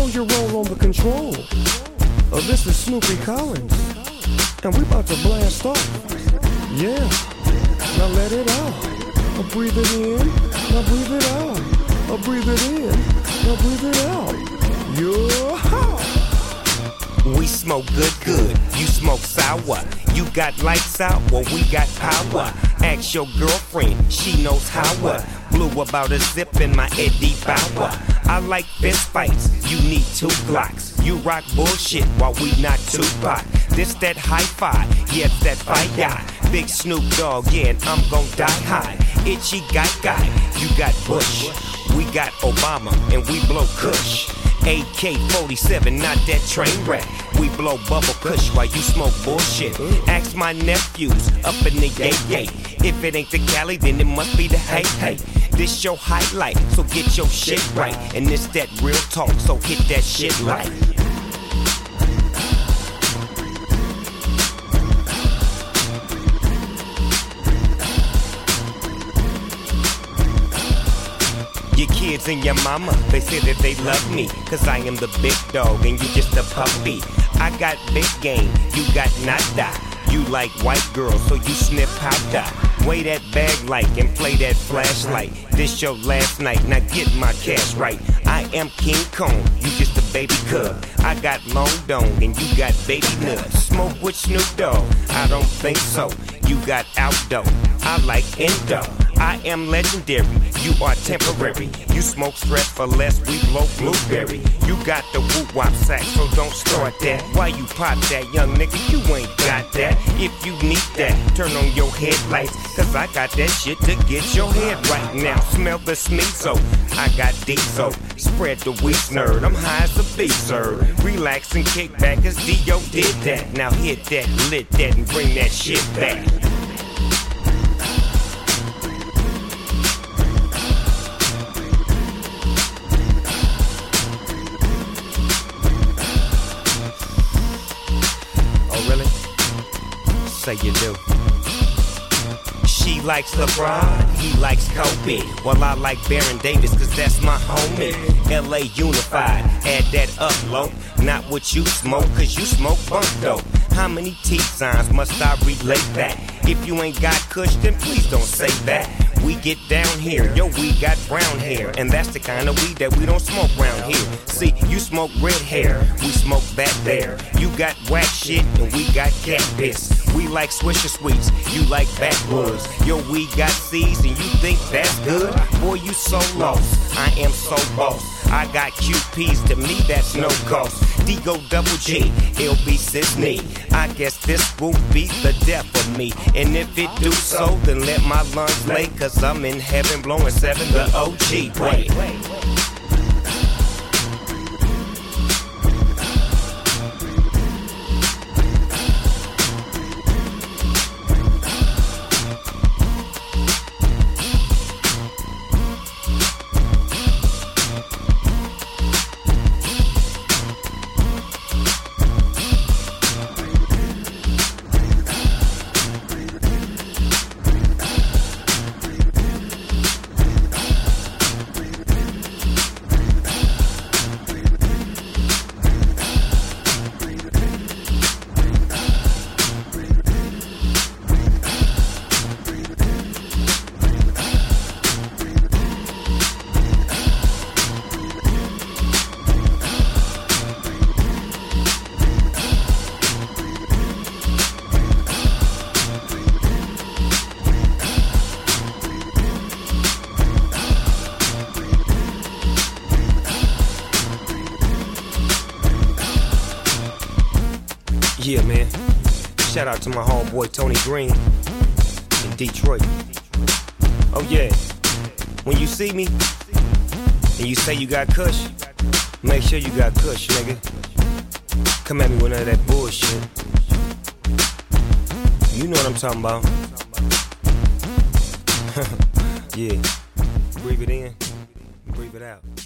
your roll on the control. This is Snoopy Collins, and we about to blast off. Yeah, now let it out. Breathe it in, now breathe it out. Breathe it in, now breathe it out. Yeah. We smoke good, you smoke sour. You got lights out, well we got power. Ask your girlfriend, she knows how. Blew about a zip in my Eddie Bauer. I like fist fights, you need 2 Glocks. You rock bullshit while we not Tupac. This that hi-fi, yeah it's that fight guy. Big Snoop Dogg, yeah and I'm gon' die high. Itchy guy, you got Bush. We got Obama and we blow Kush. AK-47, not that train wreck. We blow bubble kush while you smoke bullshit. Ask my nephews up in the gate. If it ain't the Cali, then it must be the hey. This your highlight, so get your shit right. And this that real talk, so hit that shit right. Your kids and your mama, they say that they love me, cause I am the big dog and you just a puppy. I got big game, you got nada. You like white girls, so you sniff powder. Weigh that bag like and play that flashlight. This your last night, now get my cash right. I am King Kong, you just a baby cub. I got long dome and you got baby nuts. Smoke with Snoop Dogg, I don't think so. You got outdoor, I like indo. I am legendary, you are temporary. You smoke stress for less, we blow blueberry. You got the woo-wop sack, so don't start that. Why you pop that, young nigga, you ain't got that. If you need that, turn on your headlights, cause I got that shit to get your head right now. Smell the sneezo, I got diesel. Spread the weak nerd, I'm high as a beast, sir. Relax and kick back, cause D.O. did that. Now hit that, lit that, and bring that shit back. Say you do. She likes LeBron, he likes Kobe. Well, I like Baron Davis, cause that's my homie. LA unified, add that up, low. Not what you smoke, cause you smoke bunk dope. How many T-signs must I relate that? If you ain't got kush, then please don't say that. We get down here, yo, we got brown hair. And that's the kind of weed that we don't smoke round here. See, you smoke red hair, we smoke back there. You got whack shit, and we got cat piss. We like Swisher Sweets, you like backwoods. Yo, we got seeds, and you think that's good? Boy, you so lost, I am so boss. I got QPs, to me that's no cost. D-Go double G, LB Sisney. I guess this will be the death of me. And if it do so, then let my lungs lay, cause I'm in heaven blowing 7 the OG way. Yeah, man. Shout out to my homeboy Tony Green in Detroit. Oh yeah, when you see me and you say you got kush, make sure you got kush, nigga. Come at me with none of that bullshit. You know what I'm talking about. Yeah, breathe it in, breathe it out.